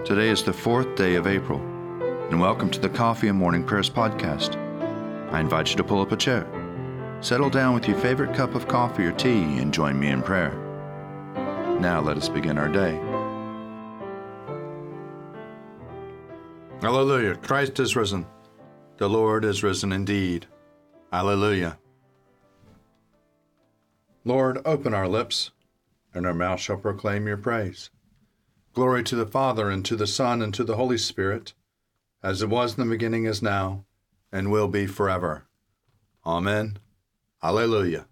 Today is the 4th day of April, and welcome to the Coffee and Morning Prayers podcast. I invite you to pull up a chair, settle down with your favorite cup of coffee or tea, and join me in prayer. Now let us begin our day. Hallelujah! Christ is risen. The Lord is risen indeed. Hallelujah! Lord, open our lips, and our mouth shall proclaim your praise. Glory to the Father, and to the Son, and to the Holy Spirit, as it was in the beginning, is now, and will be forever. Amen. Hallelujah.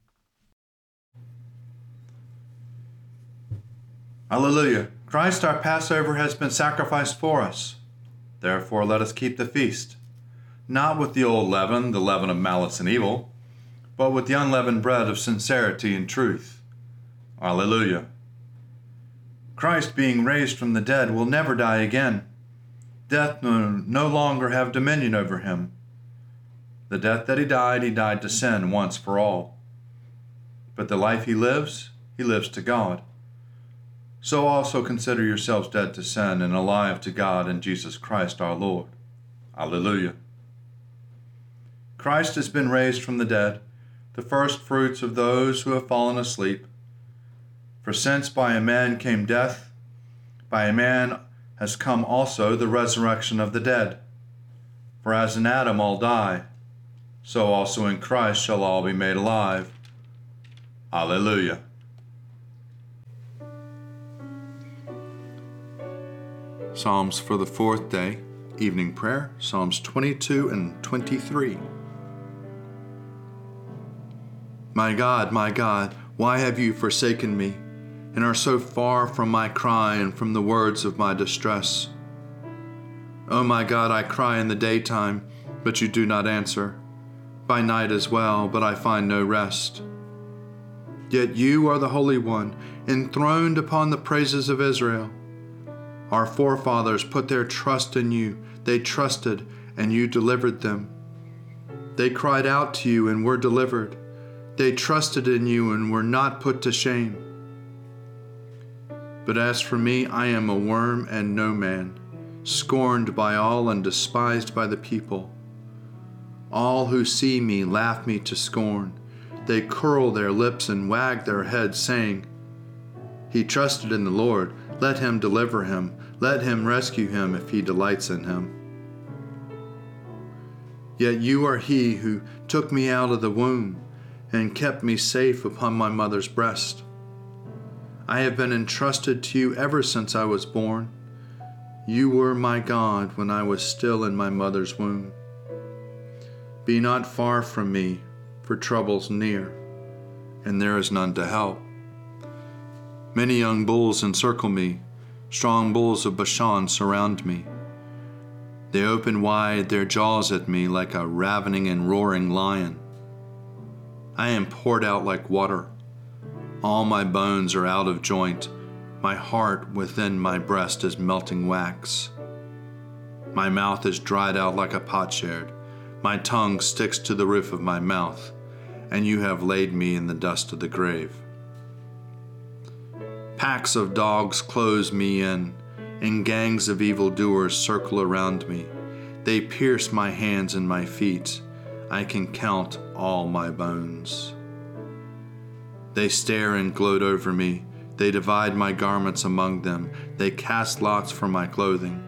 Hallelujah. Christ our Passover has been sacrificed for us. Therefore let us keep the feast, not with the old leaven, the leaven of malice and evil, but with the unleavened bread of sincerity and truth. Hallelujah. Christ, being raised from the dead, will never die again. Death no longer have dominion over him. The death that he died to sin once for all. But the life he lives to God. So also consider yourselves dead to sin and alive to God in Jesus Christ our Lord. Alleluia. Christ has been raised from the dead, the first fruits of those who have fallen asleep. For since by a man came death, by a man has come also the resurrection of the dead. For as in Adam all die, so also in Christ shall all be made alive. Alleluia. Psalms for the 4th day, evening prayer, Psalms 22 and 23. My God, why have you forsaken me, and are so far from my cry and from the words of my distress? O my God, I cry in the daytime, but you do not answer, by night as well, but I find no rest. Yet you are the Holy One, enthroned upon the praises of Israel. Our forefathers put their trust in you. They trusted, and you delivered them. They cried out to you and were delivered. They trusted in you and were not put to shame. But as for me, I am a worm and no man, scorned by all and despised by the people. All who see me laugh me to scorn. They curl their lips and wag their heads, saying, He trusted in the Lord. Let him deliver him. Let him rescue him if he delights in him. Yet you are he who took me out of the womb and kept me safe upon my mother's breast. I have been entrusted to you ever since I was born. You were my God when I was still in my mother's womb. Be not far from me, for trouble's near, and there is none to help. Many young bulls encircle me, strong bulls of Bashan surround me. They open wide their jaws at me like a ravening and roaring lion. I am poured out like water. All my bones are out of joint. My heart within my breast is melting wax. My mouth is dried out like a potsherd. My tongue sticks to the roof of my mouth, and you have laid me in the dust of the grave. Packs of dogs close me in, and gangs of evildoers circle around me. They pierce my hands and my feet. I can count all my bones. They stare and gloat over me. They divide my garments among them. They cast lots for my clothing.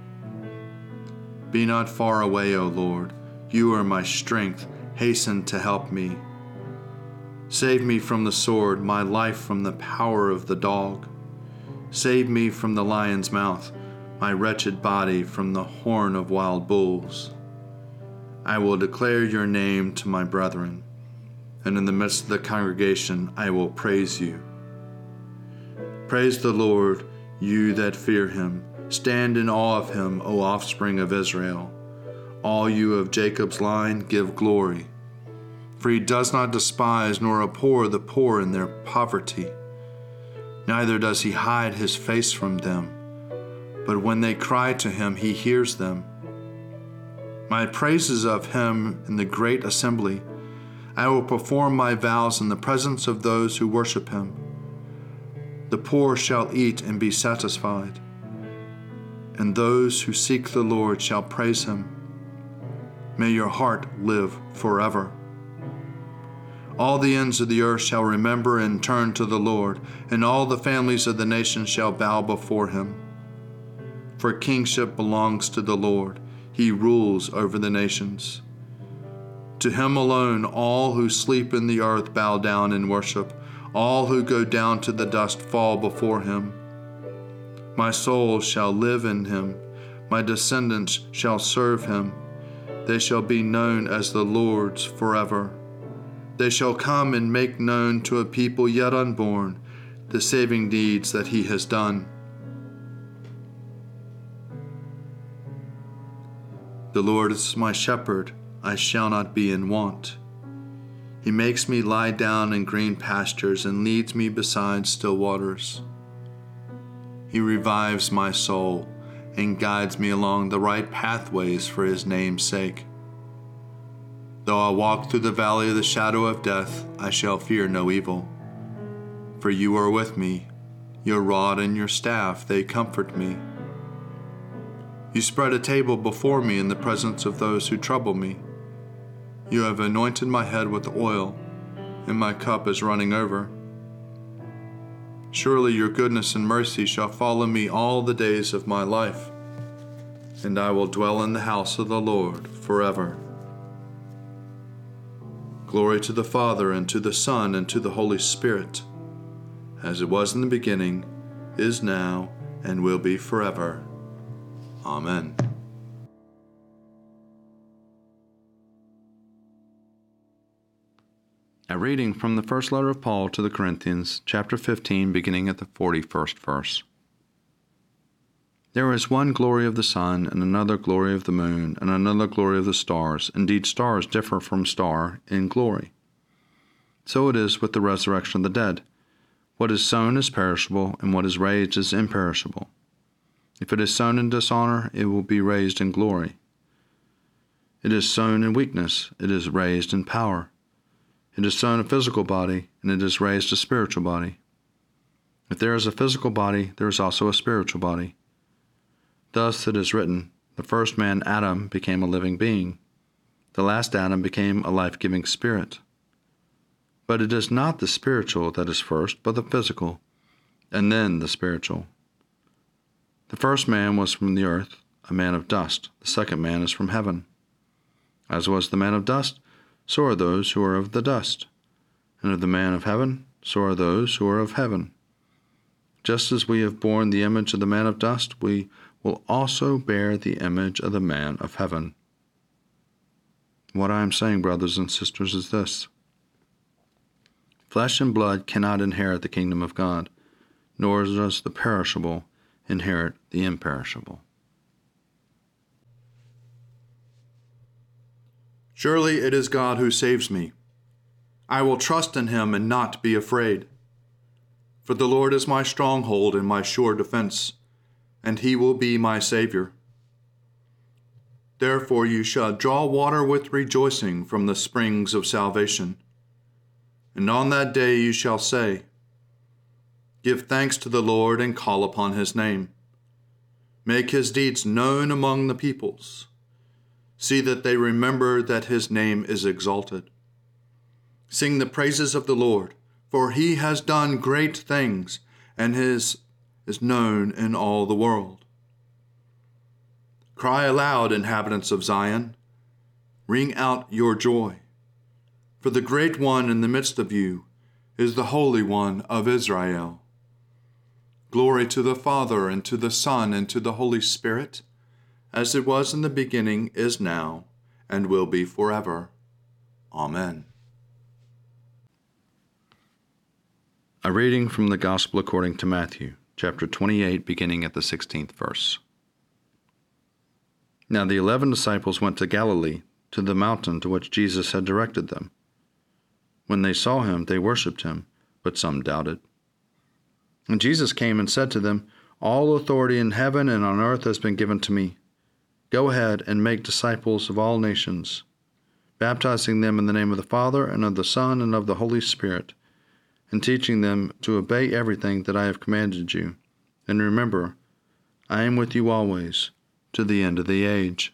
Be not far away, O Lord. You are my strength. Hasten to help me. Save me from the sword, my life from the power of the dog. Save me from the lion's mouth, my wretched body from the horn of wild bulls. I will declare your name to my brethren, and in the midst of the congregation I will praise you. Praise the Lord, you that fear him. Stand in awe of him, O offspring of Israel. All you of Jacob's line, give glory. For he does not despise nor abhor the poor in their poverty. Neither does he hide his face from them. But when they cry to him, he hears them. My praises of him in the great assembly. I will perform my vows in the presence of those who worship him. The poor shall eat and be satisfied. and those who seek the Lord shall praise him. May your heart live forever. All the ends of the earth shall remember and turn to the Lord, and all the families of the nations shall bow before him. For kingship belongs to the Lord. He rules over the nations. To him alone all who sleep in the earth bow down and worship. All who go down to the dust fall before him. My soul shall live in him. My descendants shall serve him. They shall be known as the Lord's forever. They shall come and make known to a people yet unborn the saving deeds that he has done. The Lord is my shepherd, I shall not be in want. He makes me lie down in green pastures and leads me beside still waters. He revives my soul and guides me along the right pathways for his name's sake. Though I walk through the valley of the shadow of death, I shall fear no evil. For you are with me, your rod and your staff, they comfort me. You spread a table before me in the presence of those who trouble me. You have anointed my head with oil, and my cup is running over. Surely your goodness and mercy shall follow me all the days of my life, and I will dwell in the house of the Lord forever. Glory to the Father, and to the Son, and to the Holy Spirit, as it was in the beginning, is now, and will be forever. Amen. A reading from the first letter of Paul to the Corinthians, chapter 15, beginning at the 41st verse. There is one glory of the sun, and another glory of the moon, and another glory of the stars. Indeed, stars differ from star in glory. So it is with the resurrection of the dead. What is sown is perishable, and what is raised is imperishable. If it is sown in dishonor, it will be raised in glory. It is sown in weakness, it is raised in power. It is sown a physical body, and it is raised a spiritual body. If there is a physical body, there is also a spiritual body. Thus it is written, the first man, Adam, became a living being. The last Adam became a life-giving spirit. But it is not the spiritual that is first, but the physical, and then the spiritual. The first man was from the earth, a man of dust. The second man is from heaven. As was the man of dust, so are those who are of the dust. And of the man of heaven, so are those who are of heaven. Just as we have borne the image of the man of dust, we will also bear the image of the man of heaven. What I am saying, brothers and sisters, is this. Flesh and blood cannot inherit the kingdom of God, nor does the perishable inherit the imperishable. Surely it is God who saves me. I will trust in him and not be afraid. For the Lord is my stronghold and my sure defense, and he will be my Savior. Therefore you shall draw water with rejoicing from the springs of salvation. And on that day you shall say, give thanks to the Lord and call upon his name. Make his deeds known among the peoples. See that they remember that his name is exalted. Sing the praises of the Lord, for he has done great things, and his is known in all the world. Cry aloud, inhabitants of Zion. Ring out your joy. For the great one in the midst of you is the Holy One of Israel. Glory to the Father, and to the Son, and to the Holy Spirit, as it was in the beginning, is now, and will be forever. Amen. A reading from the Gospel according to Matthew, chapter 28, beginning at the 16th verse. Now the 11 disciples went to Galilee, to the mountain to which Jesus had directed them. When they saw him, they worshipped him, but some doubted. And Jesus came and said to them, all authority in heaven and on earth has been given to me. Go ahead and make disciples of all nations, baptizing them in the name of the Father, and of the Son, and of the Holy Spirit, and teaching them to obey everything that I have commanded you. And remember, I am with you always, to the end of the age.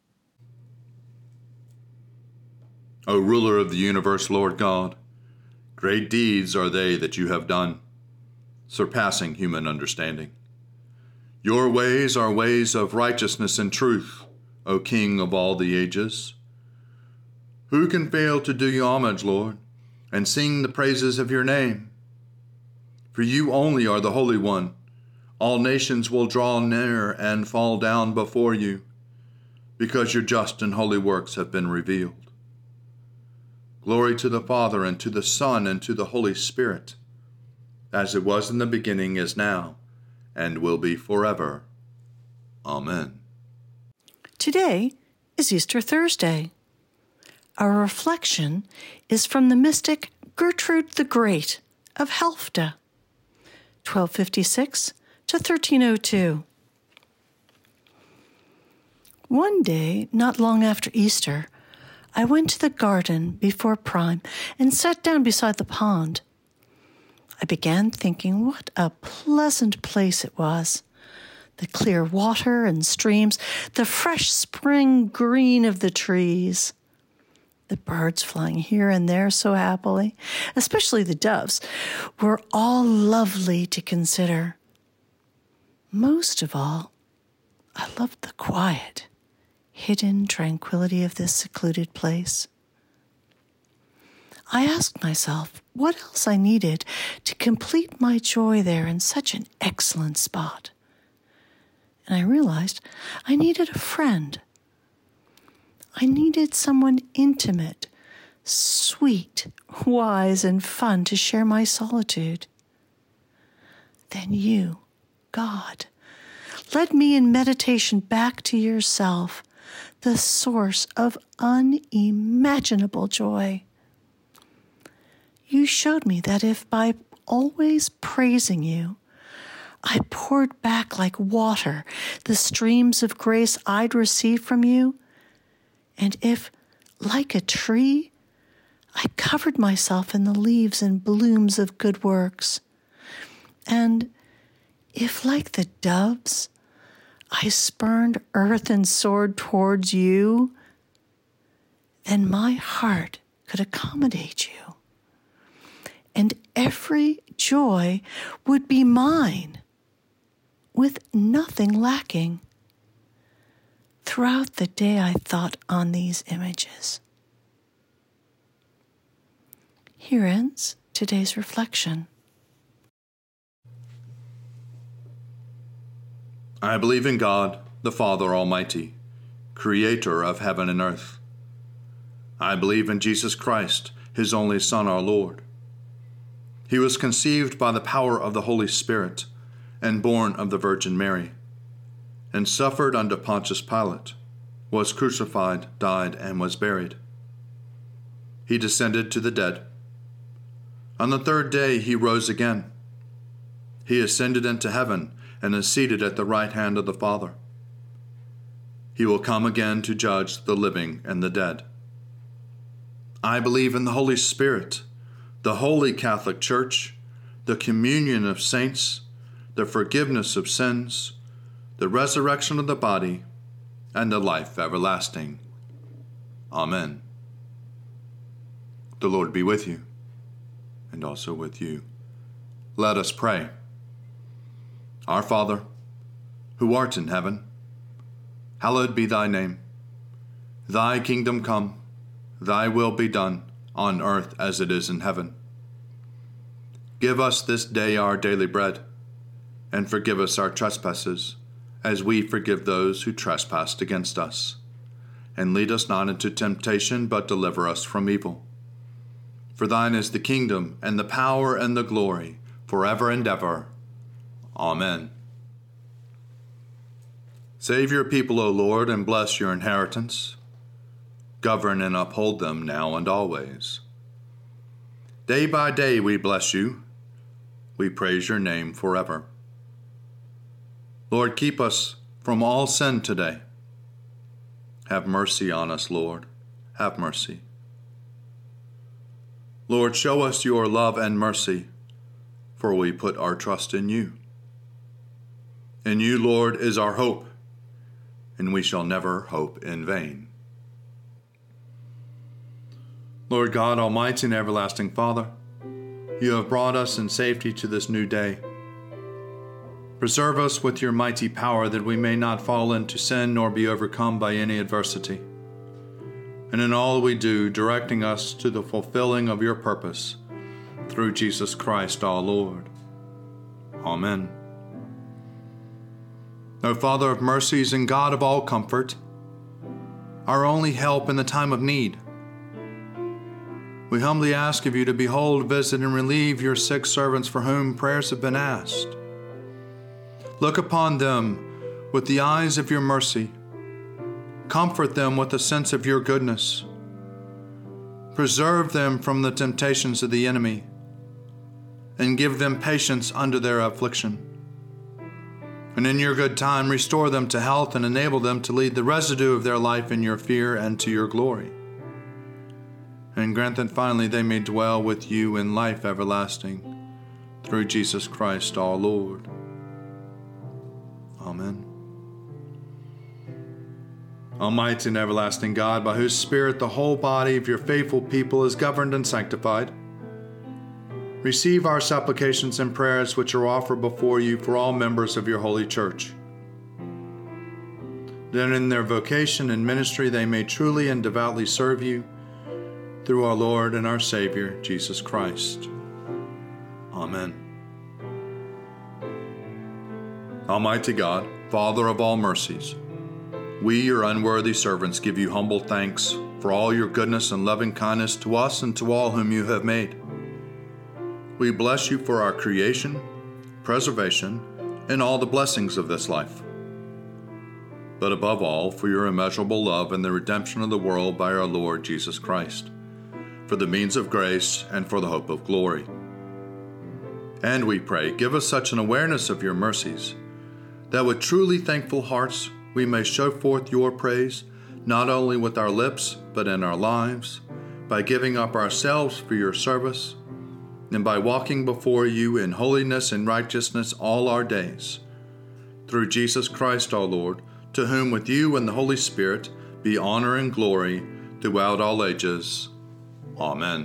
O ruler of the universe, Lord God, great deeds are they that you have done, surpassing human understanding. Your ways are ways of righteousness and truth, O King of all the ages. Who can fail to do you homage, Lord, and sing the praises of your name? For you only are the Holy One. All nations will draw near and fall down before you, because your just and holy works have been revealed. Glory to the Father, and to the Son, and to the Holy Spirit, as it was in the beginning, is now, and will be forever. Amen. Today is Easter Thursday. Our reflection is from the mystic Gertrude the Great of Helfta, 1256 to 1302. One day, not long after Easter, I went to the garden before Prime and sat down beside the pond. I began thinking what a pleasant place it was. The clear water and streams, the fresh spring green of the trees, the birds flying here and there so happily, especially the doves, were all lovely to consider. Most of all, I loved the quiet, hidden tranquility of this secluded place. I asked myself what else I needed to complete my joy there in such an excellent spot. And I realized I needed a friend. I needed someone intimate, sweet, wise, and fun to share my solitude. Then you, God, led me in meditation back to yourself, the source of unimaginable joy. You showed me that if by always praising you, I poured back like water the streams of grace I'd received from you, and if, like a tree, I covered myself in the leaves and blooms of good works, and if, like the doves, I spurned earth and soared towards you, then my heart could accommodate you, and every joy would be mine, with nothing lacking. Throughout the day I thought on these images. Here ends today's reflection. I believe in God, the Father Almighty, creator of heaven and earth. I believe in Jesus Christ, his only Son, our Lord. He was conceived by the power of the Holy Spirit and born of the Virgin Mary, and suffered under Pontius Pilate, was crucified, died, and was buried. He descended to the dead. On the third day he rose again. He ascended into heaven and is seated at the right hand of the Father. He will come again to judge the living and the dead. I believe in the Holy Spirit, the Holy Catholic Church, the communion of saints, the forgiveness of sins, the resurrection of the body, and the life everlasting. Amen. The Lord be with you, and also with you. Let us pray. Our Father, who art in heaven, hallowed be thy name. Thy kingdom come, thy will be done, on earth as it is in heaven. Give us this day our daily bread, and forgive us our trespasses, as we forgive those who trespass against us. And lead us not into temptation, but deliver us from evil. For thine is the kingdom, and the power, and the glory, forever and ever. Amen. Save your people, O Lord, and bless your inheritance. Govern and uphold them now and always. Day by day we bless you. We praise your name forever. Lord, keep us from all sin today. Have mercy on us, Lord. Have mercy. Lord, show us your love and mercy, for we put our trust in you. In you, Lord, is our hope, and we shall never hope in vain. Lord God, Almighty and everlasting Father, you have brought us in safety to this new day. Preserve us with your mighty power that we may not fall into sin nor be overcome by any adversity. And in all we do, directing us to the fulfilling of your purpose, through Jesus Christ our Lord. Amen. O Father of mercies and God of all comfort, our only help in the time of need, we humbly ask of you to behold, visit, and relieve your sick servants for whom prayers have been asked. Look upon them with the eyes of your mercy. Comfort them with a sense of your goodness. Preserve them from the temptations of the enemy, and give them patience under their affliction. And in your good time, restore them to health and enable them to lead the residue of their life in your fear and to your glory. And grant that finally they may dwell with you in life everlasting, through Jesus Christ our Lord. Amen. Almighty and everlasting God, by whose Spirit the whole body of your faithful people is governed and sanctified, receive our supplications and prayers which are offered before you for all members of your holy church. That in their vocation and ministry they may truly and devoutly serve you, through our Lord and our Savior, Jesus Christ. Amen. Almighty God, Father of all mercies, we, your unworthy servants, give you humble thanks for all your goodness and loving kindness to us and to all whom you have made. We bless you for our creation, preservation, and all the blessings of this life. But above all, for your immeasurable love and the redemption of the world by our Lord Jesus Christ, for the means of grace and for the hope of glory. And we pray, give us such an awareness of your mercies, that with truly thankful hearts we may show forth your praise, not only with our lips, but in our lives, by giving up ourselves for your service, and by walking before you in holiness and righteousness all our days. Through Jesus Christ our Lord, to whom with you and the Holy Spirit be honor and glory throughout all ages. Amen.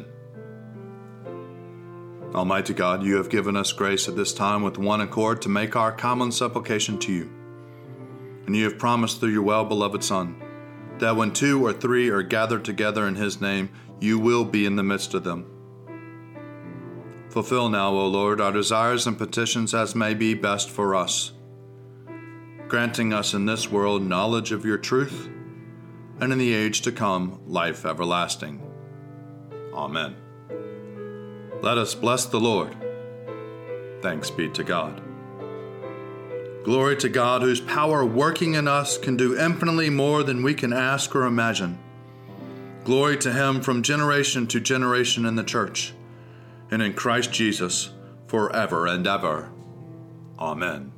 Almighty God, you have given us grace at this time with one accord to make our common supplication to you. And you have promised through your well-beloved Son, that when 2 or 3 are gathered together in his name, you will be in the midst of them. Fulfill now, O Lord, our desires and petitions as may be best for us, granting us in this world knowledge of your truth, and in the age to come, life everlasting. Amen. Let us bless the Lord. Thanks be to God. Glory to God, whose power working in us can do infinitely more than we can ask or imagine. Glory to him from generation to generation in the church, and in Christ Jesus forever and ever. Amen.